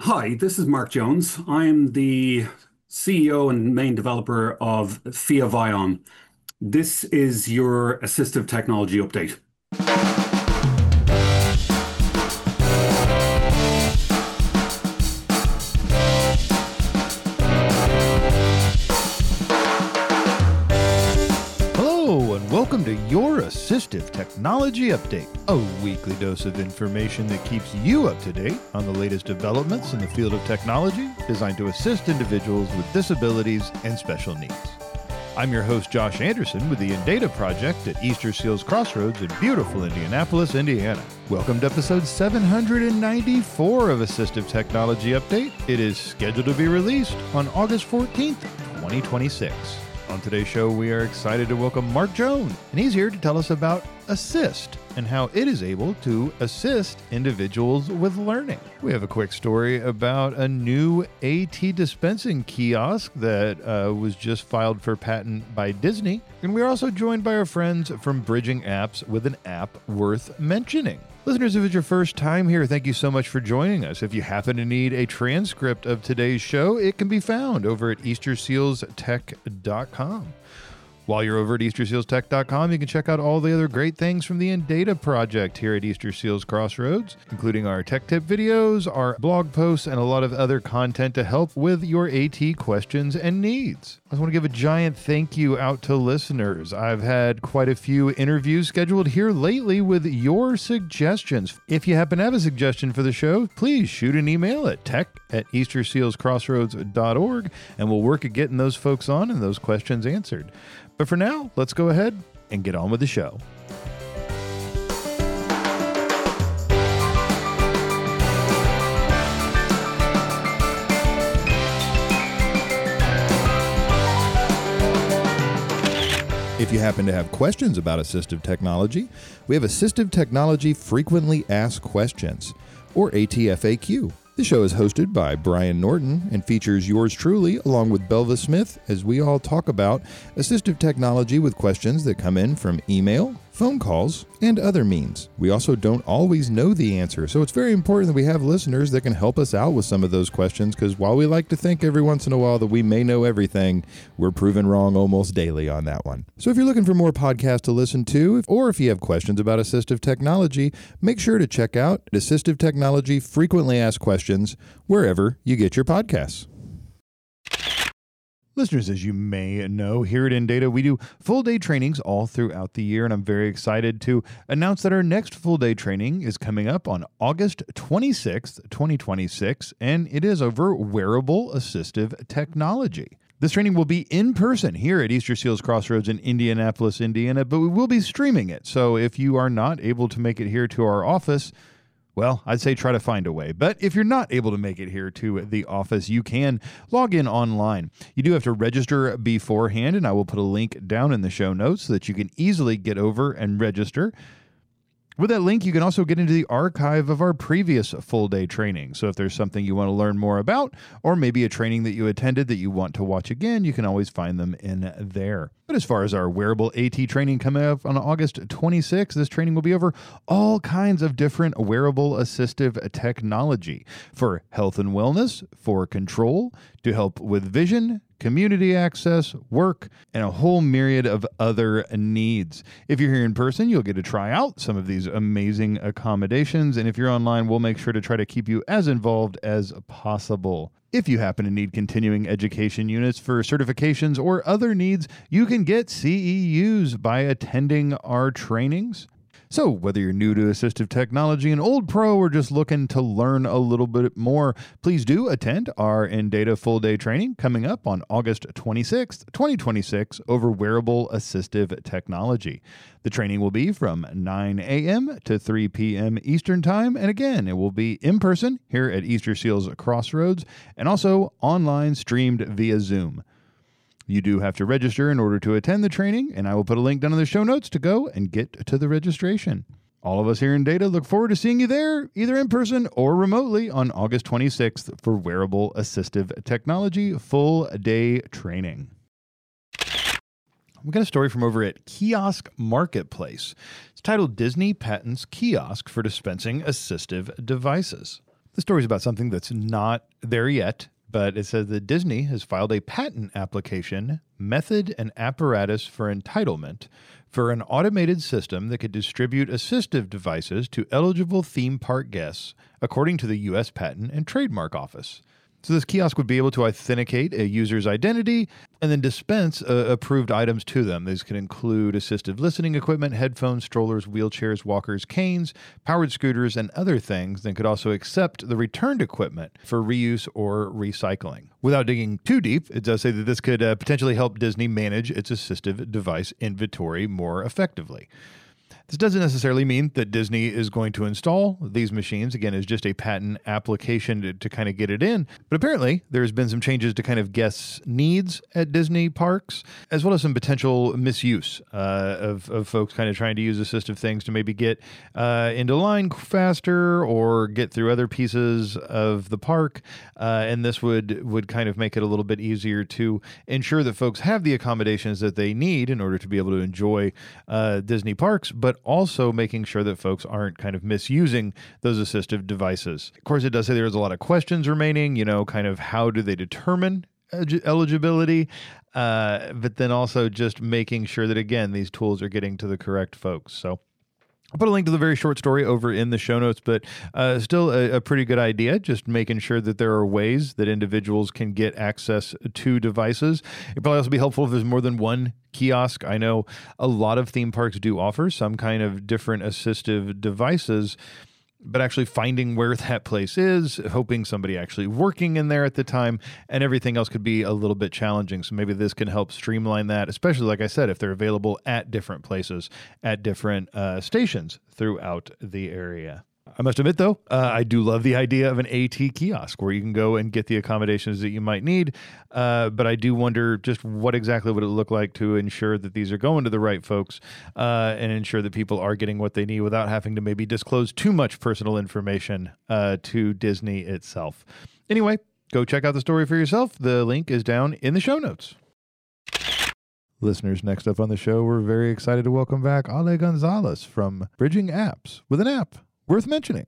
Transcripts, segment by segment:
Hi, this is Mark Jones. I'm the CEO and main developer of FIA Vion. This is your assistive technology update. Hello, and welcome to your Assistive Technology Update, a weekly dose of information that keeps you up to date on the latest developments in the field of technology designed to assist individuals with disabilities and special needs. I'm your host, Josh Anderson, with the InData Project at Easter Seals Crossroads in beautiful Indianapolis, Indiana. Welcome to episode 794 of Assistive Technology Update. It is scheduled to be released on August 14th, 2026. On today's show, we are excited to welcome Mark Jones, and he's here to tell us about Assist and how it is able to assist individuals with learning. We have a quick story about a new AT dispensing kiosk that was just filed for patent by Disney, and we're also joined by our friends from Bridging Apps with an app worth mentioning. Listeners, if it's your first time here, thank you so much for joining us. If you happen to need a transcript of today's show, it can be found over at eastersealstech.com. While you're over at eastersealstech.com, you can check out all the other great things from the InData Project here at Easter Seals Crossroads, including our tech tip videos, our blog posts, and a lot of other content to help with your AT questions and needs. I just want to give a giant thank you out to listeners. I've had quite a few interviews scheduled here lately with your suggestions. If you happen to have a suggestion for the show, please shoot an email at tech@eastersealscrossroads.org, and we'll work at getting those folks on and those questions answered. But for now, let's go ahead and get on with the show. If you happen to have questions about assistive technology, we have Assistive Technology Frequently Asked Questions, or ATFAQ. The show is hosted by Brian Norton and features yours truly along with Belva Smith as we all talk about assistive technology with questions that come in from email, phone calls, and other means. We also don't always know the answer, so it's very important that we have listeners that can help us out with some of those questions, because while we like to think every once in a while that we may know everything, we're proven wrong almost daily on that one. So if you're looking for more podcasts to listen to, or if you have questions about assistive technology, make sure to check out Assistive Technology Frequently Asked Questions wherever you get your podcasts. Listeners, as you may know, here at InData, we do full-day trainings all throughout the year, and I'm very excited to announce that our next full-day training is coming up on August 26th, 2026, and it is over wearable assistive technology. This training will be in person here at Easter Seals Crossroads in Indianapolis, Indiana, but we will be streaming it, so if you are not able to make it here to our office, well, I'd say try to find a way. But if you're not able to make it here to the office, you can log in online. You do have to register beforehand, and I will put a link down in the show notes so that you can easily get over and register. With that link, you can also get into the archive of our previous full-day training. So if there's something you want to learn more about, or maybe a training that you attended that you want to watch again, you can always find them in there. But as far as our wearable AT training coming up on August 26th, this training will be over all kinds of different wearable assistive technology for health and wellness, for control, to help with vision, community access, work, and a whole myriad of other needs. If you're here in person, you'll get to try out some of these amazing accommodations, and if you're online, we'll make sure to try to keep you as involved as possible. If you happen to need continuing education units for certifications or other needs, you can get CEUs by attending our trainings. So whether you're new to assistive technology, an old pro, or just looking to learn a little bit more, please do attend our InData full-day training coming up on August 26th, 2026 over wearable assistive technology. The training will be from 9 a.m. to 3 p.m. Eastern Time, and again, it will be in person here at Easter Seals Crossroads and also online streamed via Zoom. You do have to register in order to attend the training, and I will put a link down in the show notes to go and get to the registration. All of us here in Data look forward to seeing you there, either in person or remotely, on August 26th for Wearable Assistive Technology Full Day Training. We got a story from over at Kiosk Marketplace. It's titled Disney Patents Kiosk for Dispensing Assistive Devices. The story's about something that's not there yet, but it says that Disney has filed a patent application, method and apparatus for entitlement, for an automated system that could distribute assistive devices to eligible theme park guests, according to the U.S. Patent and Trademark Office. So this kiosk would be able to authenticate a user's identity and then dispense approved items to them. These could include assistive listening equipment, headphones, strollers, wheelchairs, walkers, canes, powered scooters, and other things. Then could also accept the returned equipment for reuse or recycling. Without digging too deep, it does say that this could potentially help Disney manage its assistive device inventory more effectively. This doesn't necessarily mean that Disney is going to install these machines. Again, it's just a patent application to kind of get it in. But apparently, there's been some changes to kind of guests' needs at Disney parks, as well as some potential misuse of folks kind of trying to use assistive things to maybe get into line faster or get through other pieces of the park. And this would kind of make it a little bit easier to ensure that folks have the accommodations that they need in order to be able to enjoy Disney parks, but also making sure that folks aren't kind of misusing those assistive devices. Of course, it does say there's a lot of questions remaining, kind of how do they determine eligibility, but then also just making sure that, again, these tools are getting to the correct folks. So I'll put a link to the very short story over in the show notes, but still a pretty good idea, just making sure that there are ways that individuals can get access to devices. It'd probably also be helpful if there's more than one kiosk. I know a lot of theme parks do offer some kind of different assistive devices, but actually finding where that place is, hoping somebody actually working in there at the time, and everything else could be a little bit challenging. So maybe this can help streamline that, especially, like I said, if they're available at different places, at different stations throughout the area. I must admit, though, I do love the idea of an AT kiosk where you can go and get the accommodations that you might need. But I do wonder just what exactly would it look like to ensure that these are going to the right folks and ensure that people are getting what they need without having to maybe disclose too much personal information to Disney itself. Anyway, go check out the story for yourself. The link is down in the show notes. Listeners, next up on the show, we're very excited to welcome back Ale Gonzalez from Bridging Apps with an app worth mentioning.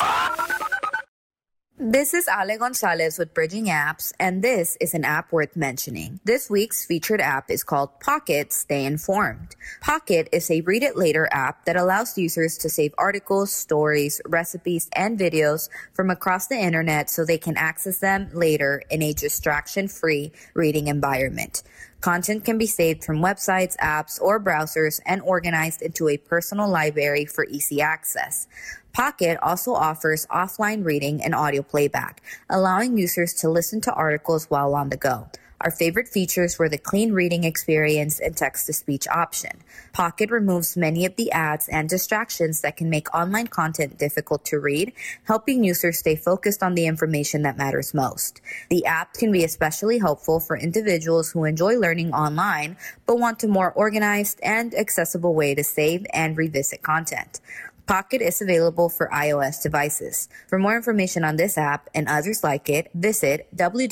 This is Ale Gonzalez with Bridging Apps, and this is an app worth mentioning. This week's featured app is called Pocket Stay Informed. Pocket is a read it later app that allows users to save articles, stories, recipes, and videos from across the internet so they can access them later in a distraction-free reading environment. Content can be saved from websites, apps, or browsers and organized into a personal library for easy access. Pocket also offers offline reading and audio playback, allowing users to listen to articles while on the go. Our favorite features were the clean reading experience and text-to-speech option. Pocket removes many of the ads and distractions that can make online content difficult to read, helping users stay focused on the information that matters most. The app can be especially helpful for individuals who enjoy learning online but want a more organized and accessible way to save and revisit content. Pocket is available for iOS devices. For more information on this app and others like it, visit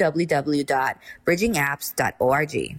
www.bridgingapps.org.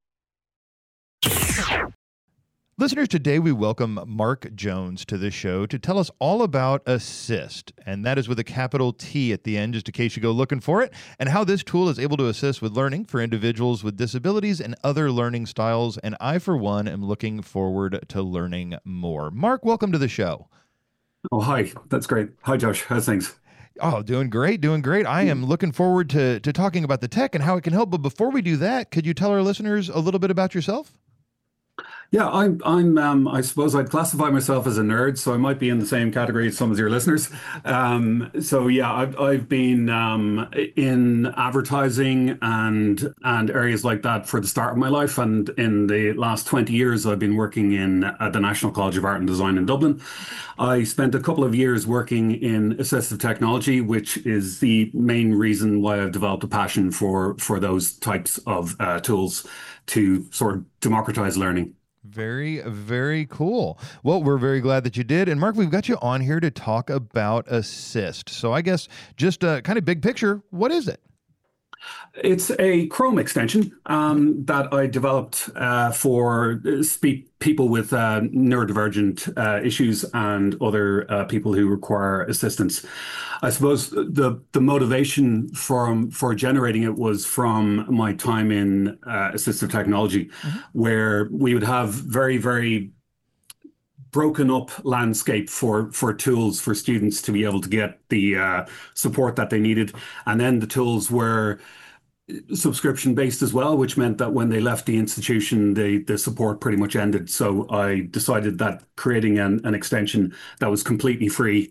Listeners, today we welcome Mark Jones to the show to tell us all about Assist, and that is with a capital T at the end, just in case you go looking for it, and how this tool is able to assist with learning for individuals with disabilities and other learning styles, and I, for one, am looking forward to learning more. Mark, welcome to the show. Oh, hi. That's great. Hi, Josh. How's things? Oh, doing great, doing great. I am looking forward to talking about the tech and how it can help. But before we do that, could you tell our listeners a little bit about yourself? Yeah, I suppose I'd classify myself as a nerd, so I might be in the same category as some of your listeners. So yeah, I've been in advertising and areas like that for the start of my life, and in the last 20 years, I've been working at the National College of Art and Design in Dublin. I spent a couple of years working in assistive technology, which is the main reason why I've developed a passion for those types of tools to sort of democratize learning. Very, very cool. Well, we're very glad that you did. And Mark, we've got you on here to talk about Assist. So I guess just kind of big picture, what is it? It's a Chrome extension that I developed for people with neurodivergent issues and other people who require assistance. I suppose the motivation for generating it was from my time in assistive technology, Hmm. where we would have very broken up landscape for tools for students to be able to get the support that they needed, and then the tools were subscription based as well, which meant that when they left the institution, the support pretty much ended. So I decided that creating an extension that was completely free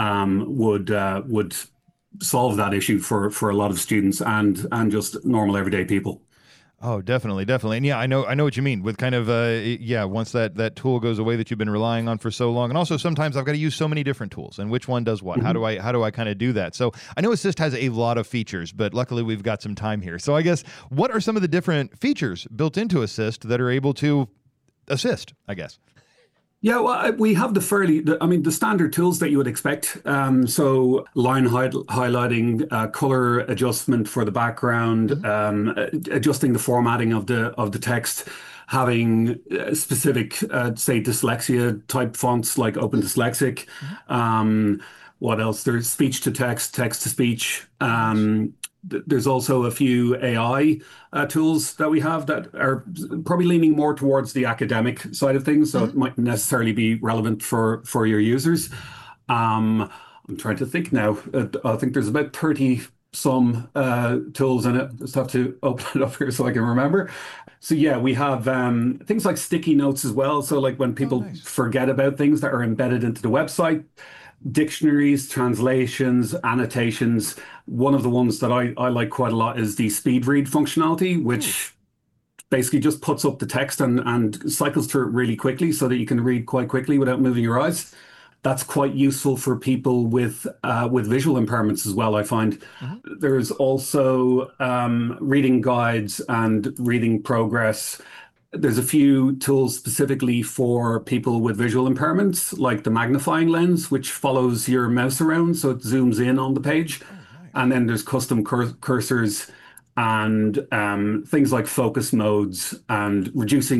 would solve that issue for a lot of students and just normal everyday people. Oh, definitely, definitely. And yeah, I know what you mean with kind of, yeah, once that tool goes away that you've been relying on for so long. And also sometimes I've got to use so many different tools and which one does what? Mhm. How do I kind of do that? So I know Assist has a lot of features, but luckily we've got some time here. So I guess what are some of the different features built into Assist that are able to assist, I guess? Yeah, well, we have I mean, the standard tools that you would expect. So line highlighting, color adjustment for the background, Hmm. adjusting the formatting of the text, having specific, say, dyslexia type fonts like Open Dyslexic. Hmm. What else? There's speech to text, text to speech. Oh, nice. There's also a few AI tools that we have that are probably leaning more towards the academic side of things, so Hmm. it might necessarily be relevant for your users. Um, I'm trying to think now. I think there's about 30 some tools in it. Just have to open it up here so I can remember. So yeah, we have things like sticky notes as well. So like when Oh, people nice. forget about things that are embedded into the website, dictionaries, translations, annotations. One of the ones that I like quite a lot is the speed read functionality, Ooh. which basically just puts up the text and cycles through it really quickly so that you can read quite quickly without moving your eyes. That's quite useful for people with visual impairments as well, I find. Hmm. There's also reading guides and reading progress. There's a few tools specifically for people with visual impairments, like the magnifying lens, which follows your mouse around, so it zooms in on the page. Oh, nice. And then there's custom cursors and things like focus modes and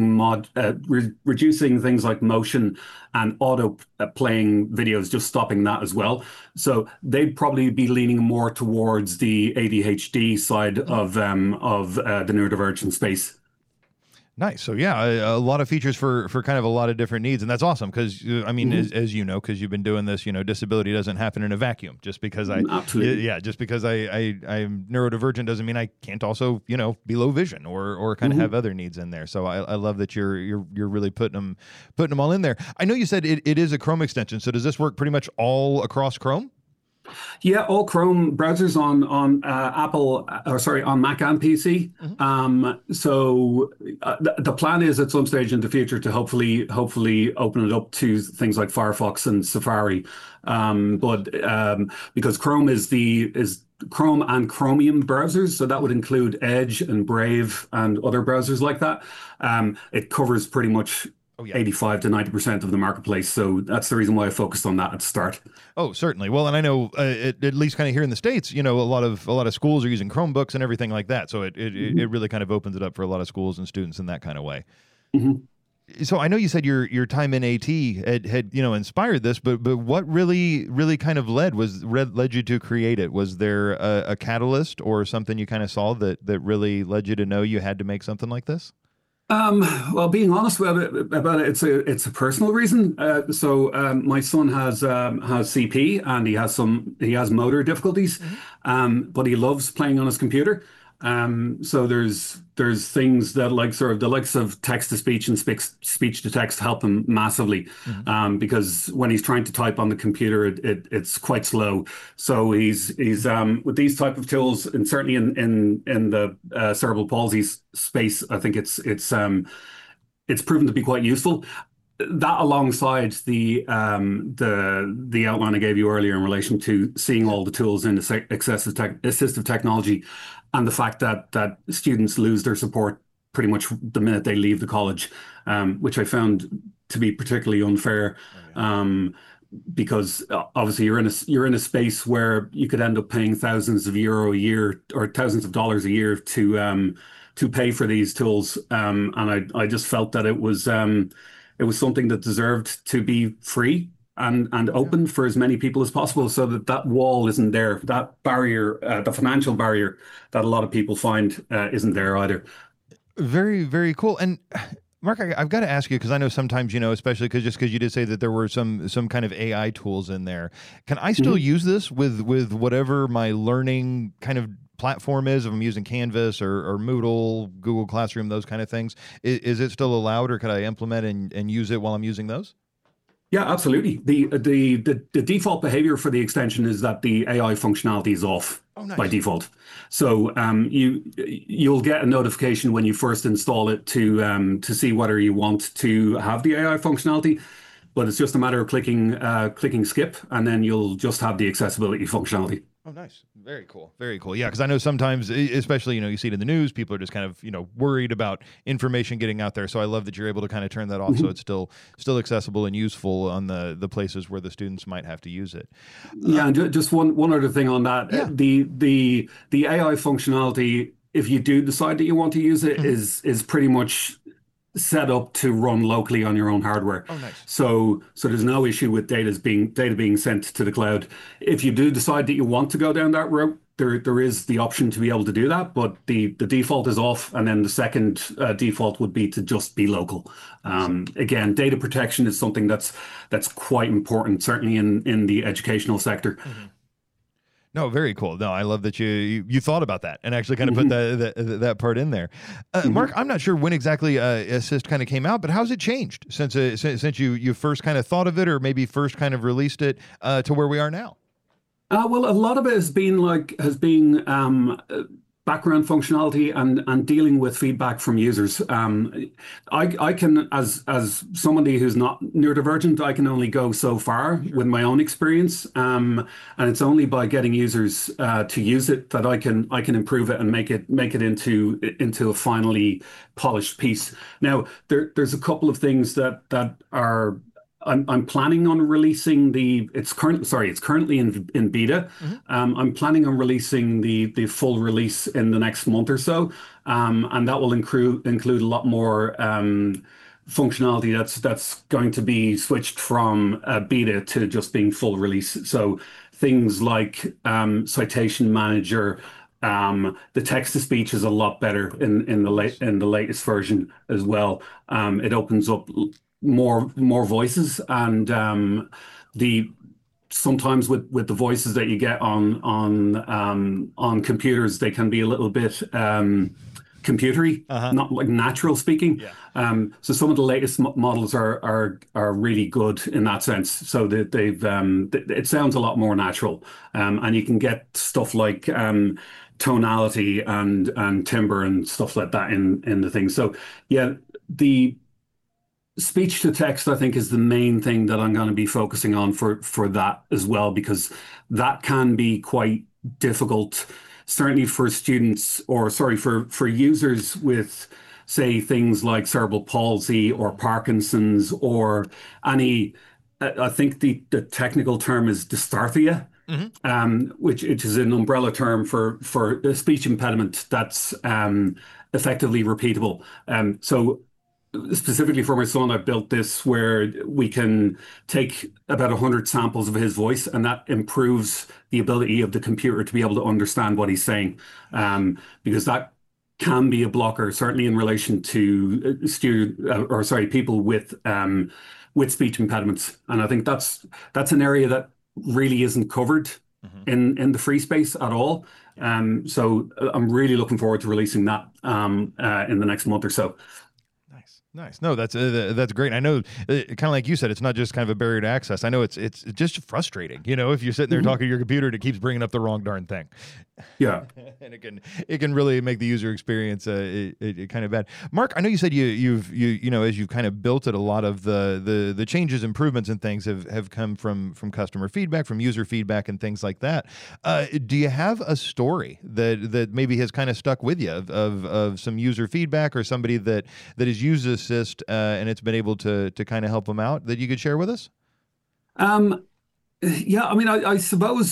reducing things like motion and auto playing videos, just stopping that as well. So they'd probably be leaning more towards the ADHD side of the neurodivergent space. Nice. So yeah, a lot of features for kind of a lot of different needs, and that's awesome because I mean, Mhm. as you know, because you've been doing this, disability doesn't happen in a vacuum. Just because I, Absolutely. yeah, just because I'm neurodivergent doesn't mean I can't also be low vision or kind of Mhm. have other needs in there. So I love that you're really putting them all in there. I know you said it is a Chrome extension. So does this work pretty much all across Chrome? Yeah, all Chrome browsers on Apple, or sorry, on Mac and PC. Hmm. The plan is at some stage in the future to hopefully open it up to things like Firefox and Safari. But because Chrome is Chrome and Chromium browsers, so that would include Edge and Brave and other browsers like that. It covers pretty much Oh yeah. 85 to 90% of the marketplace. So that's the reason why I focused on that at the start. Oh, certainly. Well, and I know at least kind of here in the States, a lot of schools are using Chromebooks and everything like that. So it really kind of opens it up for a lot of schools and students in that kind of way. Mhm. So I know you said your time in AT had inspired this, but what really kind of led you to create it? Was there a catalyst or something you kind of saw that really led you to know you had to make something like this? Um, well, being honest about it, it's a personal reason. My son has CP and he has motor difficulties, Hmm. but he loves playing on his computer. So there's things that like sort of the likes of text to speech and speech to text help him massively, Hmm. because when he's trying to type on the computer, it's quite slow. So he's with these type of tools, and certainly in the cerebral palsy space, I think it's proven to be quite useful. That alongside the outline I gave you earlier in relation to seeing Yeah. all the tools in assistive technology, and the fact that students lose their support pretty much the minute they leave the college, which I found to be particularly unfair. Oh yeah. Um, because obviously you're in a space where you could end up paying thousands of euro a year or thousands of dollars a year to pay for these tools. And I just felt that it was something that deserved to be free and open for as many people as possible, so that that wall isn't there, that barrier, the financial barrier that a lot of people find isn't there either. Very, very cool. And Mark, I've got to ask you, because I know sometimes, especially because you did say that there were some kind of AI tools in there. Can I still use this with whatever my learning kind of platform is? If I'm using Canvas or Moodle, Google Classroom, those kind of things, is it still allowed, or could I implement and use it while I'm using those? Yeah, absolutely. The default behavior for the extension is that the AI functionality is off by default. So you'll get a notification when you first install it to see whether you want to have the AI functionality, but it's just a matter of clicking skip, and then you'll just have the accessibility functionality. Oh, nice. Very cool. Very cool. Yeah, because I know sometimes, especially, you see it in the news, people are just kind of, worried about information getting out there. So I love that you're able to kind of turn that off so it's still accessible and useful on the places where the students might have to use it. Yeah, and just one other thing on that. Yeah. The AI functionality, if you do decide that you want to use it, is pretty much set up to run locally on your own hardware. Oh, nice. So there's no issue with data being sent to the cloud. If you do decide that you want to go down that route, there is the option to be able to do that, but the default is off, and then the second default would be to just be local. Again, data protection is something that's quite important, certainly in the educational sector. No, very cool. No, I love that you thought about that and actually kind of put that part in there. Mark, I'm not sure when exactly Assist kind of came out, but how's it changed since you first kind of thought of it, or maybe first kind of released it to where we are now? Well, a lot of it has been background functionality and dealing with feedback from users. I can, as somebody who's not neurodivergent, I can only go so far with my own experience, and it's only by getting users to use it that I can improve it and make it into a finally polished piece. Now, there's a couple of things that are. I'm planning on releasing it's currently in beta. I'm planning on releasing the full release in the next month or so, and that will include a lot more functionality that's going to be switched from beta to just being full release. So things like citation manager. The text to speech is a lot better in the latest version as well. It opens up more voices, and the sometimes with the voices that you get on computers, they can be a little bit computery, not like natural speaking. So some of the latest models are really good in that sense. So that it sounds a lot more natural, and you can get stuff like tonality and timbre and stuff like that in the thing. So yeah, the speech to text, I think, is the main thing that I'm going to be focusing on for that as well, because that can be quite difficult, certainly for students, or sorry, for users with, say, things like cerebral palsy or Parkinson's or any, I think the technical term is dysarthria, which is an umbrella term for a speech impediment that's effectively repeatable. So specifically for my son, I built this where we can take about 100 samples of his voice, and that improves the ability of the computer to be able to understand what he's saying, because that can be a blocker, certainly in relation to people with speech impediments. And I think that's an area that really isn't covered in the free space at all. So I'm really looking forward to releasing that in the next month or so. Nice. No, that's great. I know, kind of like you said, it's not just kind of a barrier to access. I know it's just frustrating, if you're sitting there talking to your computer and it keeps bringing up the wrong darn thing. Yeah, and it can really make the user experience it kind of bad. Mark, I know you said you've as you've kind of built it, a lot of the changes, improvements, and things have come from customer feedback, from user feedback, and things like that. Do you have a story that maybe has kind of stuck with you of some user feedback, or somebody that has used Assist and it's been able to kind of help them out, that you could share with us? Um, yeah, I mean, I suppose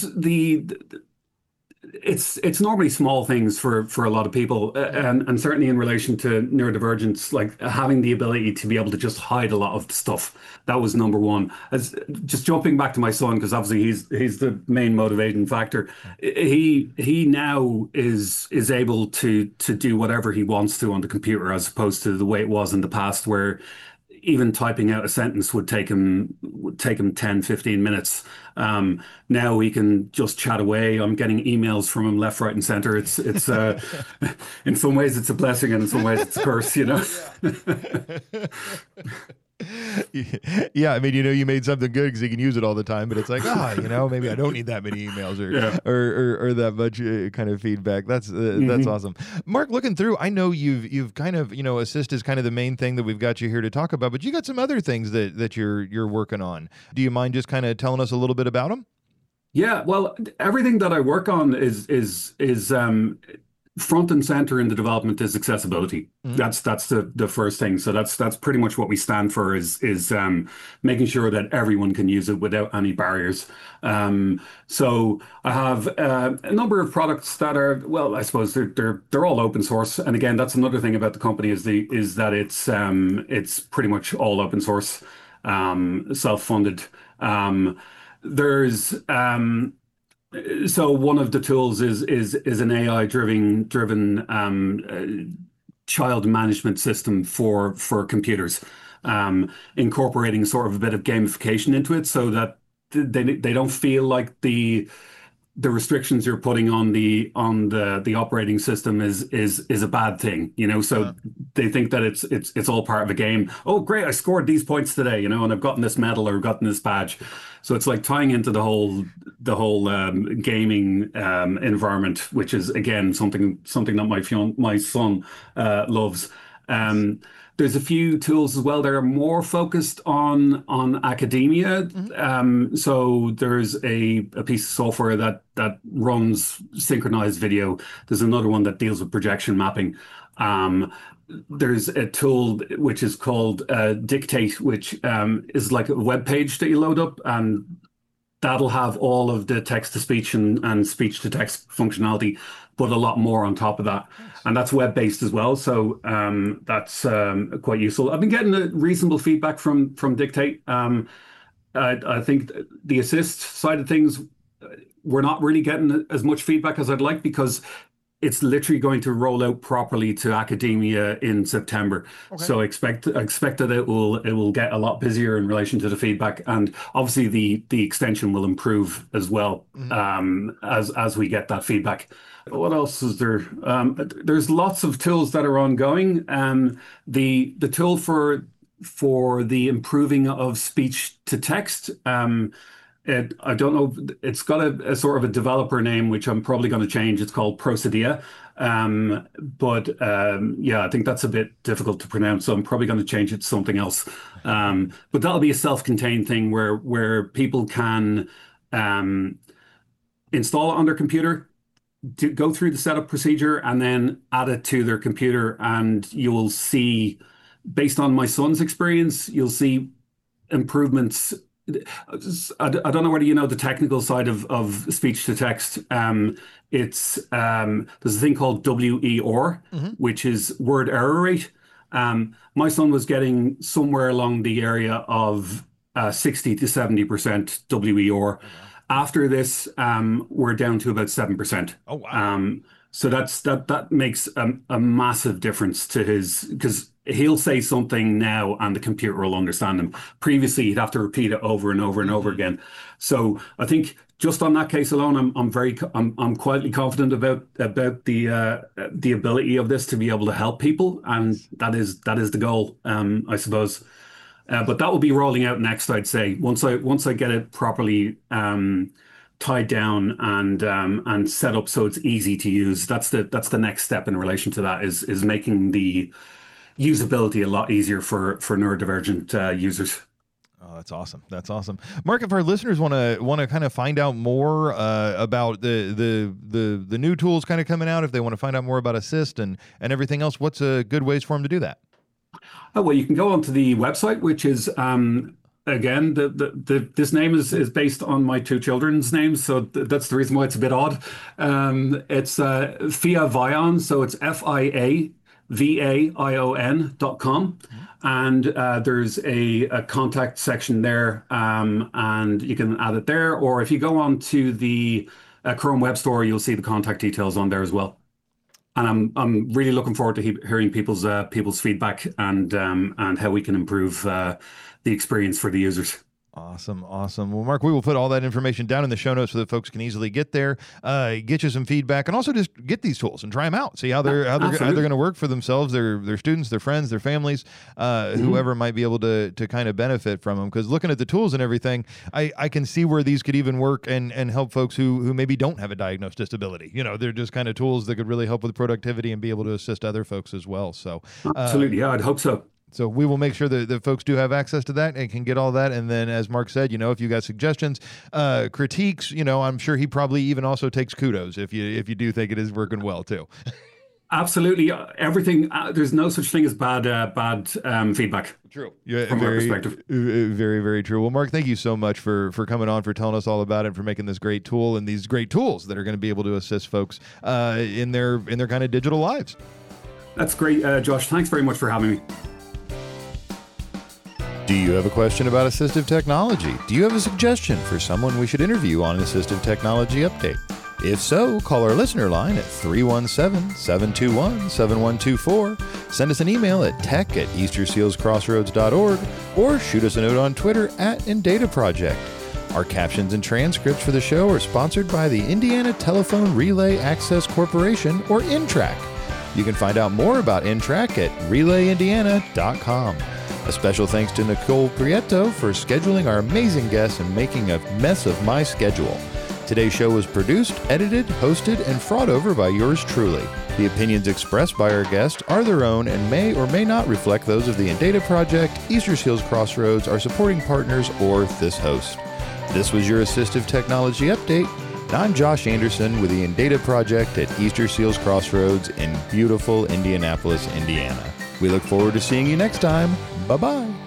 it's normally small things for a lot of people, and certainly in relation to neurodivergence, like having the ability to be able to just hide a lot of stuff. That was number one. As just jumping back to my son, because obviously he's the main motivating factor. He now is able to do whatever he wants to on the computer, as opposed to the way it was in the past, where even typing out a sentence would take him 10, 15 minutes. Now he can just chat away. I'm getting emails from him left, right, and center. It's in some ways it's a blessing, and in some ways it's a curse, you know. Yeah, I mean, you made something good because you can use it all the time, but it's like, maybe I don't need that many emails Yeah. or that much kind of feedback. That's awesome. Mark, looking through, I know you've kind of, Assist is kind of the main thing that we've got you here to talk about, but you got some other things that you're working on. Do you mind just kind of telling us a little bit about them? Yeah, well, everything that I work on is front and center in the development is accessibility. Mhm. That's the first thing. So that's pretty much what we stand for is making sure that everyone can use it without any barriers. So I have a number of products that are, well, I suppose they're all open source. And again, that's another thing about the company is that it's pretty much all open source, self-funded. There's So one of the tools is an AI driven child management system for computers, incorporating sort of a bit of gamification into it, so that they don't feel like the restrictions you're putting on the operating system is a bad thing, you know. So they think that it's all part of a game. Oh, great! I scored these points today, you know, and I've gotten this medal or gotten this badge. So it's like tying into the whole gaming environment, which is again something that my son loves. There's a few tools as well that are more focused on academia. So there's a piece of software that runs synchronized video. There's another one that deals with projection mapping. There's a tool which is called Dictate, which is like a web page that you load up, and that'll have all of the text to speech and speech to text functionality, but a lot more on top of that. And that's web based as well. So that's quite useful. I've been getting a reasonable feedback from Dictate. I think the assist side of things, we're not really getting as much feedback as I'd like, because it's literally going to roll out properly to academia in September. Okay. So I expect that it will get a lot busier in relation to the feedback, and obviously the extension will improve as well, as we get that feedback. What else is there? There's lots of tools that are ongoing. The tool for the improving of speech to text. I don't know. It's got a sort of a developer name, which I'm probably going to change. It's called Procedia. Yeah, I think that's a bit difficult to pronounce, so I'm probably going to change it to something else. But that'll be a self-contained thing where people can install it on their computer, to go through the setup procedure, and then add it to their computer, and you will see, based on my son's experience, you'll see improvements. I don't know whether you know the technical side of speech to text. There's a thing called WER, which is word error rate. My son was getting somewhere along the area of 60 to 70% WER. After this, we're down to about 7%. Oh, wow. So that makes a massive difference to his, because he'll say something now and the computer will understand him. Previously, he'd have to repeat it over and over and over again. So I think just on that case alone, I'm quietly confident about the ability of this to be able to help people, and that is the goal, I suppose. But that will be rolling out next, I'd say, once I get it properly tied down and set up so it's easy to use. That's the next step in relation to that, is making the usability a lot easier for neurodivergent users. Oh, that's awesome. That's awesome. Mark, if our listeners want to kind of find out more about the new tools kind of coming out, if they want to find out more about Assist and everything else, what's a good ways for them to do that? Oh, well, you can go onto the website, which is again, this name is based on my two children's names, so that's the reason why it's a bit odd. It's Fia Vion, so it's FIAVAION.com. And there's a contact section there, and you can add it there. Or if you go on to the Chrome Web Store, you'll see the contact details on there as well. And I'm really looking forward to hearing people's feedback and how we can improve the experience for the users. Awesome. Well, Mark, we will put all that information down in the show notes so that folks can easily get there, get you some feedback, and also just get these tools and try them out. See how they're going to work for themselves, their students, their friends, their families, whoever might be able to kind of benefit from them. Because looking at the tools and everything, I can see where these could even work and help folks who maybe don't have a diagnosed disability. They're just kind of tools that could really help with productivity and be able to assist other folks as well. So absolutely, yeah, I'd hope so. So we will make sure that folks do have access to that and can get all that. And then, as Mark said, if you got suggestions, critiques, I'm sure he probably even also takes kudos if you do think it is working well too. Absolutely, everything. There's no such thing as bad feedback. True. Yeah, from my perspective. Very, very true. Well, Mark, thank you so much for coming on, for telling us all about it, for making this great tool and these great tools that are going to be able to assist folks in their kind of digital lives. That's great, Josh. Thanks very much for having me. Do you have a question about assistive technology? Do you have a suggestion for someone we should interview on an Assistive Technology Update? If so, call our listener line at 317-721-7124, send us an email at tech@eastersealscrossroads.org, or shoot us a note on Twitter @InDataProject. Our captions and transcripts for the show are sponsored by the Indiana Telephone Relay Access Corporation, or INTRAC. You can find out more about INTRAC at relayindiana.com. A special thanks to Nicole Prieto for scheduling our amazing guests and making a mess of my schedule. Today's show was produced, edited, hosted, and fraud over by yours truly. The opinions expressed by our guests are their own and may or may not reflect those of the InData Project, Easter Seals Crossroads, our supporting partners, or this host. This was your Assistive Technology Update. I'm Josh Anderson with the InData Project at Easter Seals Crossroads in beautiful Indianapolis, Indiana. We look forward to seeing you next time. Bye-bye.